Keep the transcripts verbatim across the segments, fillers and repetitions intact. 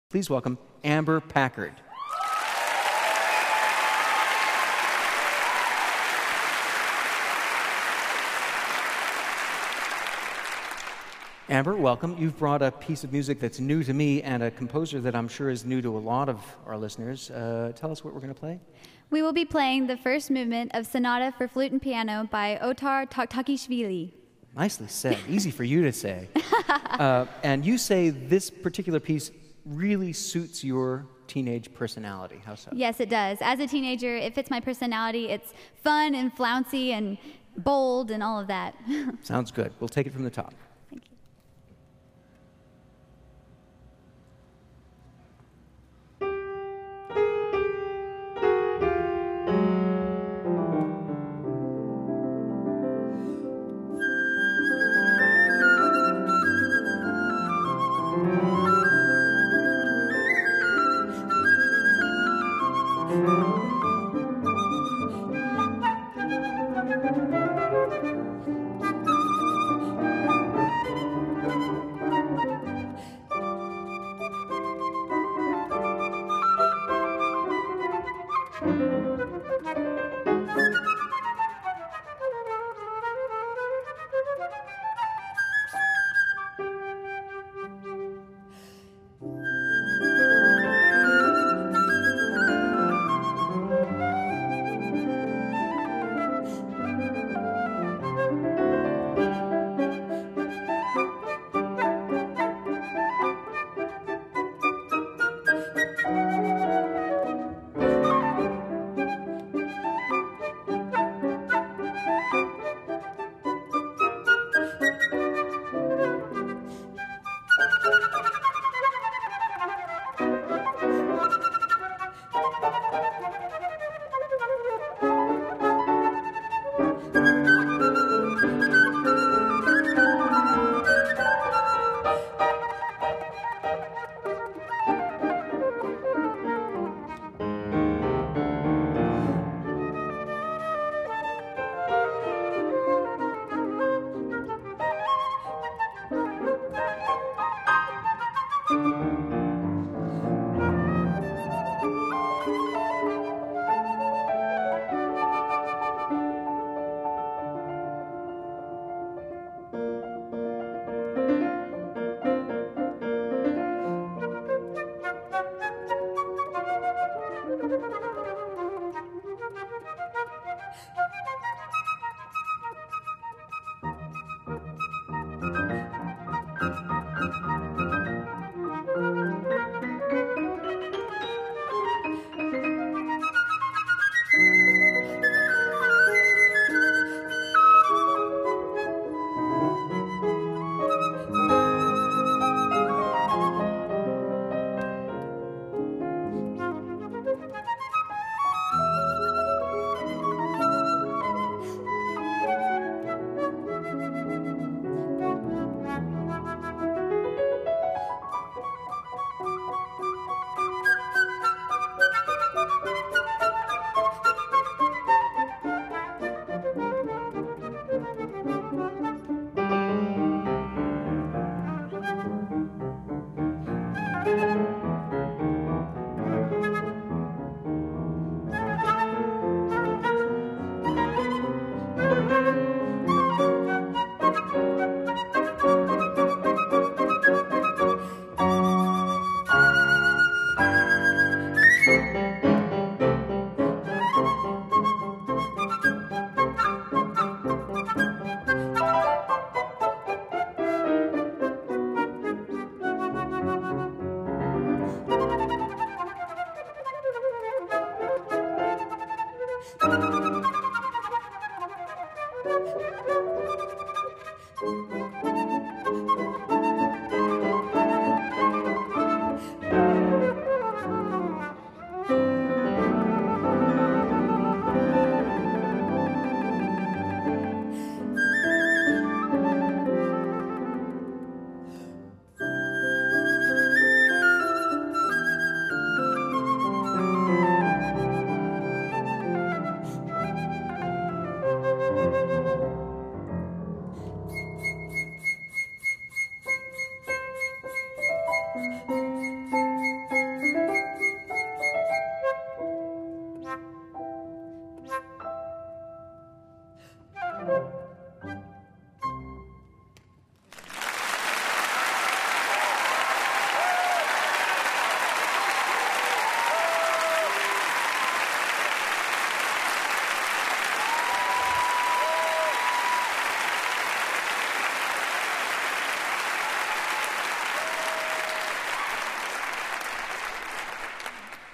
Please welcome Amber Packard. Amber, welcome. You've brought a piece of music that's new to me and a composer that I'm sure is new to a lot of our listeners. Uh, tell us what we're going to play. We will be playing the first movement of Sonata for Flute and Piano by Otar Taktakishvili. Nicely said. Easy for you to say. uh, and you say this particular piece really suits your teenage personality. How so? Yes, it does. As a teenager, it fits my personality. It's fun and flouncy and bold and all of that. Sounds good. We'll take it from the top. Thank you.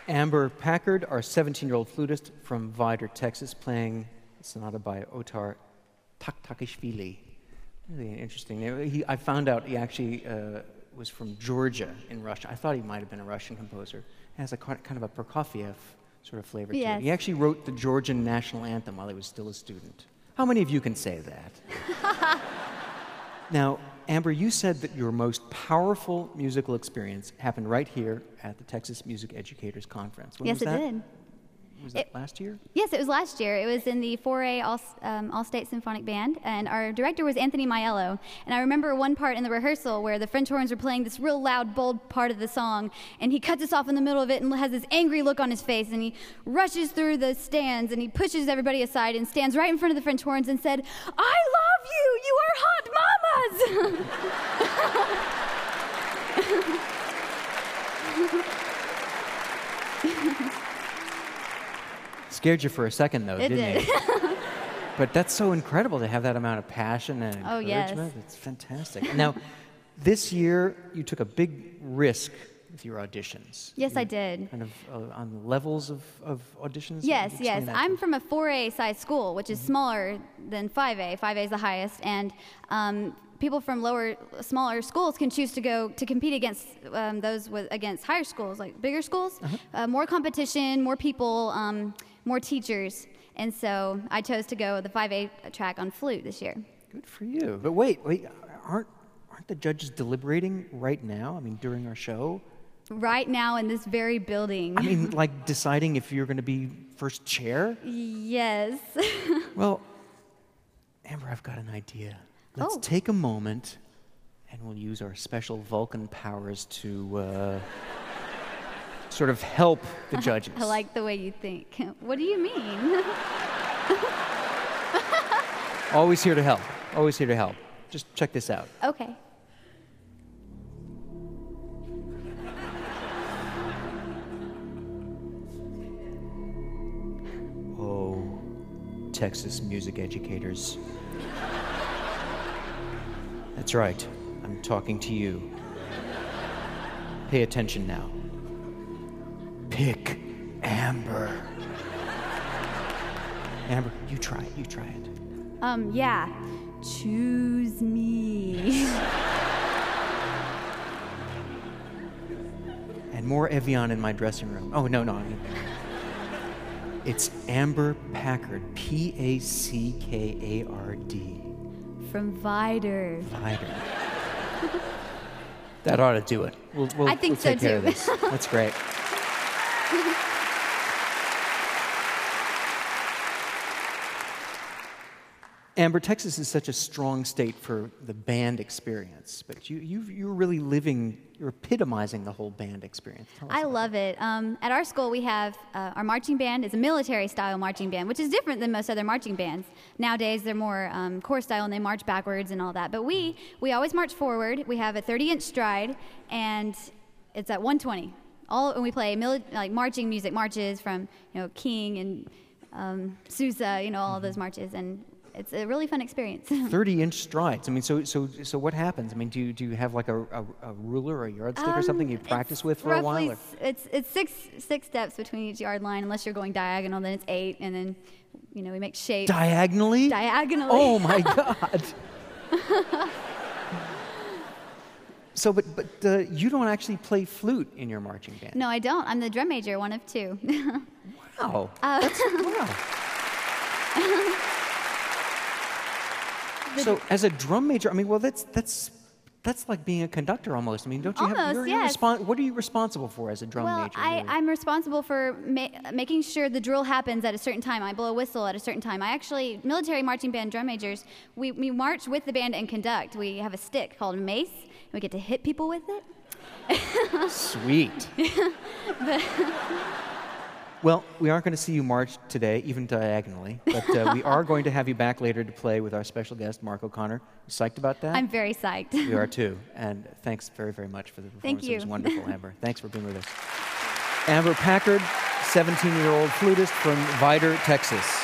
Amber Packard, our seventeen-year-old flutist from Vidor, Texas, playing a sonata by Otar Taktakishvili. Really interesting. He, I found out he actually uh, was from Georgia in Russia. I thought he might have been a Russian composer. He has a kind of a Prokofiev sort of flavor Yes. to it. He actually wrote the Georgian national anthem while he was still a student. How many of you can say that? Now, Amber, you said that your most powerful musical experience happened right here at the Texas Music Educators Conference. When Yes, was it that? did. Was that It- last year? Yes, it was last year. It was in the four A All, um, All-State Symphonic Band, and our director was Anthony Maiello. And I remember one part in the rehearsal where the French horns were playing this real loud, bold part of the song, and he cuts us off in the middle of it and has this angry look on his face, and he rushes through the stands, and he pushes everybody aside and stands right in front of the French horns and said, "I love you! You are hot mamas!" Scared you for a second, though, It didn't did. it? But that's so incredible to have that amount of passion and Oh, yes. encouragement. It's fantastic. Now, this year, you took a big risk with your auditions. Yes, You I did. Kind of uh, on the levels of, of auditions? Yes, Explain yes. that to I'm me. from a four A size school, which is smaller than five A. five A is the highest, and um, people from lower, smaller schools can choose to go to compete against um, those with against higher schools, like bigger schools. Uh-huh. Uh, more competition, more people, um, more teachers, and so I chose to go the five A track on flute this year. Good for you. But wait, wait, aren't aren't the judges deliberating right now? I mean, during our show? Right now in this very building. I mean, like deciding if you're going to be first chair? Yes. Well, Amber, I've got an idea. Let's Oh. take a moment and we'll use our special Vulcan powers to uh, sort of help the judges. I like the way you think. What do you mean? Always here to help. Always here to help. Just check this out. Okay. Oh, Texas music educators. That's right. I'm talking to you. Pay attention now. Pick Amber. Amber, you try it. You try it. Um, yeah. Choose me. And more Evian in my dressing room. Oh, no, no. I mean, it's Amber Packard. P A C K A R D. From Vidor. Vidor. That ought to do it. We'll, we'll, I think we'll take so, care of too. this. That's great. Amber, Texas is such a strong state for the band experience, but you, you, you're really living, you're epitomizing the whole band experience. Tell us I about love it. Um, at our school, we have uh, our marching band is a military-style marching band, which is different than most other marching bands. Nowadays, they're more um, corps-style, and they march backwards and all that. But we, we always march forward. We have a thirty-inch stride, and it's at one twenty. All, and we play mili- like marching music, marches from you know King and um, Sousa, you know all of those marches, and it's a really fun experience. thirty-inch strides. I mean, so so so what happens? I mean, do you, do you have like a, a, a ruler or a yardstick or something you practice It's with for a roughly while? Or? s- It's it's six six steps between each yard line, unless you're going diagonal. Then it's eight, and then you know we make shapes Diagonally? diagonally. Oh my God! So, but but uh, you don't actually play flute in your marching band. No, I don't. I'm the drum major, one of two. Wow. Uh, That's, wow. So, as a drum major, I mean, well, that's that's that's like being a conductor almost. I mean, don't you have? Almost, You're, you're yes. respon- what are you responsible for as a drum well, major? I, really? I'm responsible for ma- making sure the drill happens at a certain time. I blow a whistle at a certain time. I actually, military marching band drum majors, we, we march with the band and conduct. We have a stick called a mace, and we get to hit people with it. Sweet. Well, we aren't going to see you march today, even diagonally, but uh, we are going to have you back later to play with our special guest, Mark O'Connor. You psyched about that? I'm very psyched. We are too. And thanks very, very much for the performance. Thank It was you. wonderful, Amber. Thanks for being with us. Amber Packard, seventeen-year-old flutist from Vidor, Texas.